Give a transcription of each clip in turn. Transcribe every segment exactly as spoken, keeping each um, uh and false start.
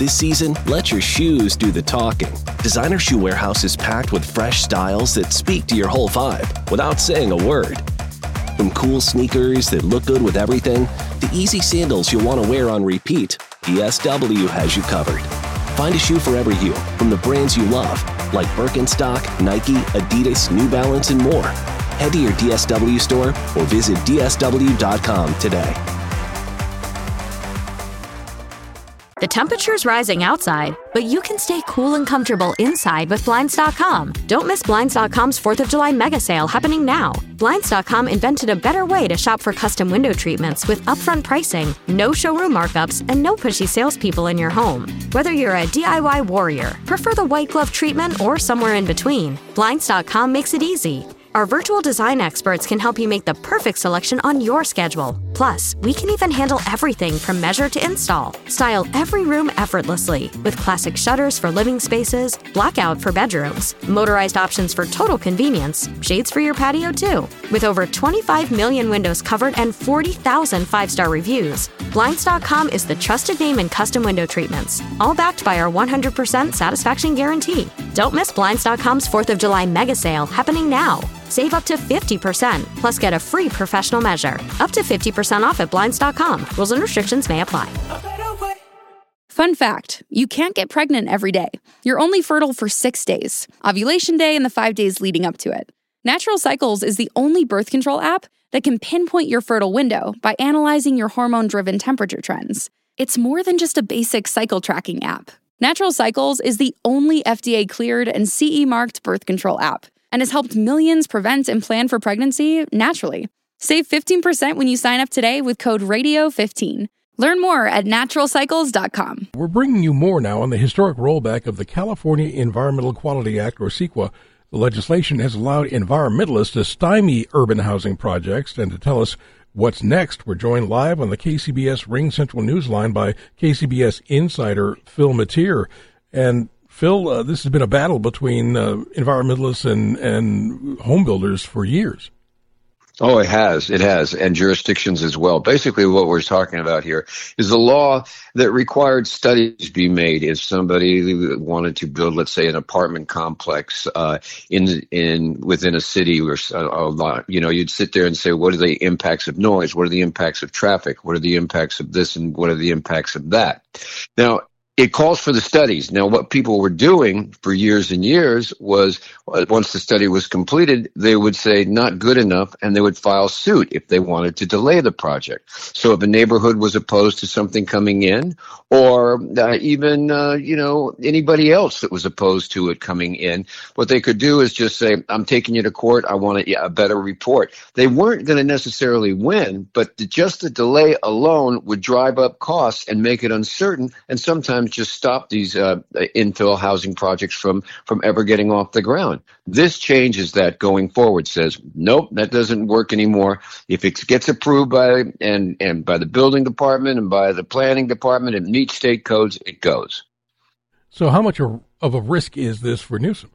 This season, let your shoes do the talking. Designer Shoe Warehouse is packed with fresh styles that speak to your whole vibe without saying a word. From cool sneakers that look good with everything, to easy sandals you'll want to wear on repeat, D S W has you covered. Find a shoe for every you from the brands you love, like Birkenstock, Nike, Adidas, New Balance, and more. Head to your D S W store or visit D S W dot com today. The temperature's rising outside, but you can stay cool and comfortable inside with Blinds dot com. Don't miss Blinds dot com's fourth of July mega sale happening now. Blinds dot com invented a better way to shop for custom window treatments with upfront pricing, no showroom markups, and no pushy salespeople in your home. Whether you're a D I Y warrior, prefer the white glove treatment, or somewhere in between, Blinds dot com makes it easy. Our virtual design experts can help you make the perfect selection on your schedule. Plus, we can even handle everything from measure to install. Style every room effortlessly with classic shutters for living spaces, blackout for bedrooms, motorized options for total convenience, shades for your patio too. With over twenty-five million windows covered and forty thousand five-star reviews, Blinds dot com is the trusted name in custom window treatments, all backed by our one hundred percent satisfaction guarantee. Don't miss Blinds dot com's fourth of July mega sale happening now. Save up to fifty percent, plus get a free professional measure. Up to fifty percent off at Blinds dot com. Rules and restrictions may apply. Fun fact, you can't get pregnant every day. You're only fertile for six days, ovulation day and the five days leading up to it. Natural Cycles is the only birth control app that can pinpoint your fertile window by analyzing your hormone-driven temperature trends. It's more than just a basic cycle tracking app. Natural Cycles is the only F D A-cleared and C E-marked birth control app, and has helped millions prevent and plan for pregnancy naturally. Save fifteen percent when you sign up today with code radio fifteen. Learn more at natural cycles dot com. We're bringing you more now on the historic rollback of the California Environmental Quality Act, or CEQA. The legislation has allowed environmentalists to stymie urban housing projects, and to tell us what's next, we're joined live on the K C B S Ring Central Newsline by K C B S insider Phil Matier. And Phil, uh, this has been a battle between uh, environmentalists and, and home builders for years. Oh, it has. It has. And jurisdictions as well. Basically, what we're talking about here is a law that required studies be made if somebody wanted to build, let's say, an apartment complex uh, in in within a city. Or, uh, you know, you'd sit there and say, what are the impacts of noise? What are the impacts of traffic? What are the impacts of this? And what are the impacts of that? Now, it calls for the studies. Now, what people were doing for years and years was, once the study was completed, they would say not good enough, and they would file suit if they wanted to delay the project. So if a neighborhood was opposed to something coming in, or uh, even, uh, you know, anybody else that was opposed to it coming in, what they could do is just say, I'm taking you to court. I want a, yeah, a better report. They weren't going to necessarily win, but the, just the delay alone would drive up costs and make it uncertain, and sometimes just stop these uh, infill housing projects from, from ever getting off the ground. This changes that going forward, says, nope, that doesn't work anymore. If it gets approved by and, and by the building department and by the planning department and meets state codes, it goes. So how much of a risk is this for Newsom?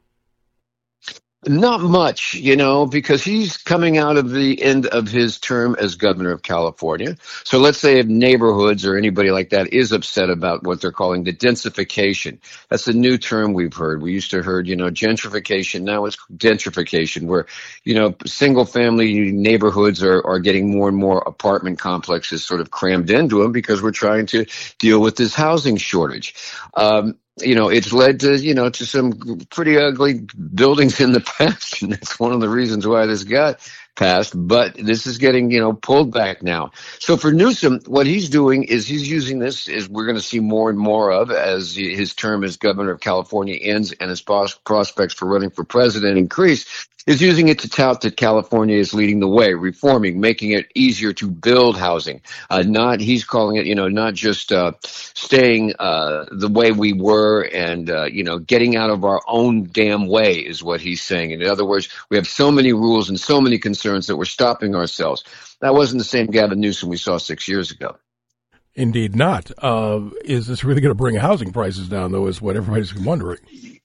Not much, you know, because he's coming out of the end of his term as governor of California. So let's say if neighborhoods or anybody like that is upset about what they're calling the densification. That's a new term we've heard. We used to heard, you know, gentrification. Now it's gentrification, where, you know, single family neighborhoods are, are getting more and more apartment complexes sort of crammed into them because we're trying to deal with this housing shortage. Um, You know, it's led to, you know, to some pretty ugly buildings in the past, and that's one of the reasons why this got passed. But this is getting, you know, pulled back now. So for Newsom, what he's doing is he's using this, is we're going to see more and more of as his term as governor of California ends and his prospects for running for president increase, is using it to tout that California is leading the way, reforming, making it easier to build housing. Uh, not, he's calling it, you know, not just uh, staying uh, the way we were and, uh, you know, getting out of our own damn way is what he's saying. In other words, we have so many rules and so many concerns that we're stopping ourselves. That wasn't the same Gavin Newsom we saw six years ago. Indeed not. Uh, is this really going to bring housing prices down, though, is what everybody's wondering.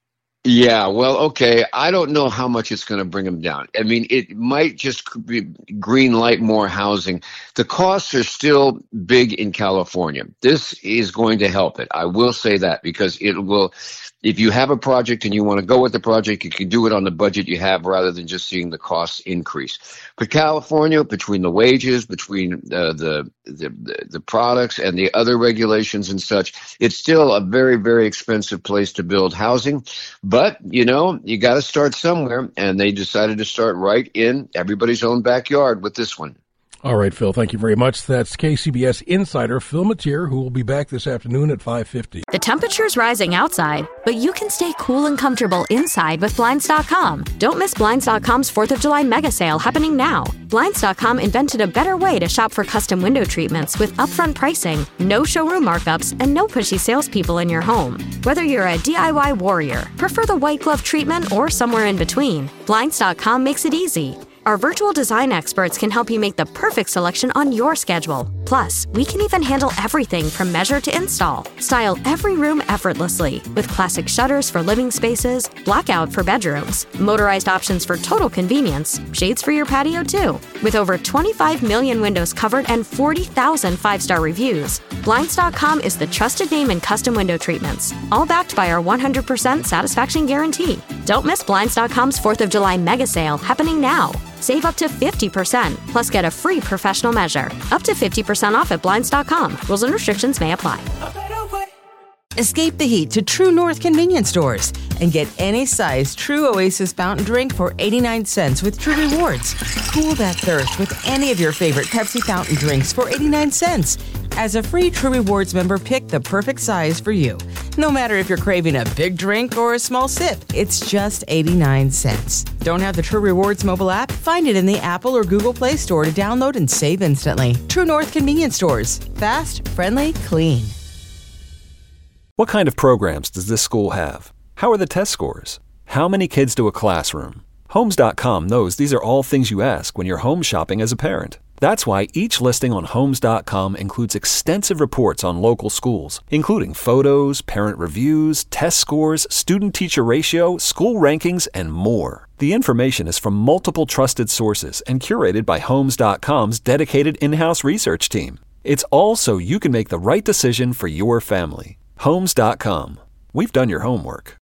Yeah, well, okay. I don't know how much it's going to bring them down. I mean, it might just be green light more housing. The costs are still big in California. This is going to help it. I will say that, because it will, if you have a project and you want to go with the project, you can do it on the budget you have rather than just seeing the costs increase. But California, between the wages, between uh, the, the the products and the other regulations and such, it's still a very, very expensive place to build housing. But, you know, you got to start somewhere, and they decided to start right in everybody's own backyard with this one. All right, Phil, thank you very much. That's K C B S insider Phil Matier, who will be back this afternoon at five fifty. The temperature's rising outside, but you can stay cool and comfortable inside with Blinds dot com. Don't miss Blinds dot com's fourth of July mega sale happening now. Blinds dot com invented a better way to shop for custom window treatments with upfront pricing, no showroom markups, and no pushy salespeople in your home. Whether you're a D I Y warrior, prefer the white glove treatment, or somewhere in between, Blinds dot com makes it easy. Our virtual design experts can help you make the perfect selection on your schedule. Plus, we can even handle everything from measure to install. Style every room effortlessly with classic shutters for living spaces, blackout for bedrooms, motorized options for total convenience, shades for your patio too. With over twenty-five million windows covered and forty thousand five-star reviews, Blinds dot com is the trusted name in custom window treatments, all backed by our one hundred percent satisfaction guarantee. Don't miss Blinds dot com's fourth of July mega sale happening now. Save up to fifty percent, plus get a free professional measure. Up to fifty percent off at Blinds dot com. Rules and restrictions may apply. Escape the heat to True North convenience stores and get any size True Oasis fountain drink for eighty-nine cents with True Rewards. Cool that thirst with any of your favorite Pepsi fountain drinks for eighty-nine cents. As a free True Rewards member, pick the perfect size for you. No matter if you're craving a big drink or a small sip, it's just eighty-nine cents. Don't have the True Rewards mobile app? Find it in the Apple or Google Play Store to download and save instantly. True North convenience stores. Fast, friendly, clean. What kind of programs does this school have? How are the test scores? How many kids do a classroom? Homes dot com knows these are all things you ask when you're home shopping as a parent. That's why each listing on Homes dot com includes extensive reports on local schools, including photos, parent reviews, test scores, student-teacher ratio, school rankings, and more. The information is from multiple trusted sources and curated by Homes dot com's dedicated in-house research team. It's all so you can make the right decision for your family. Homes dot com. We've done your homework.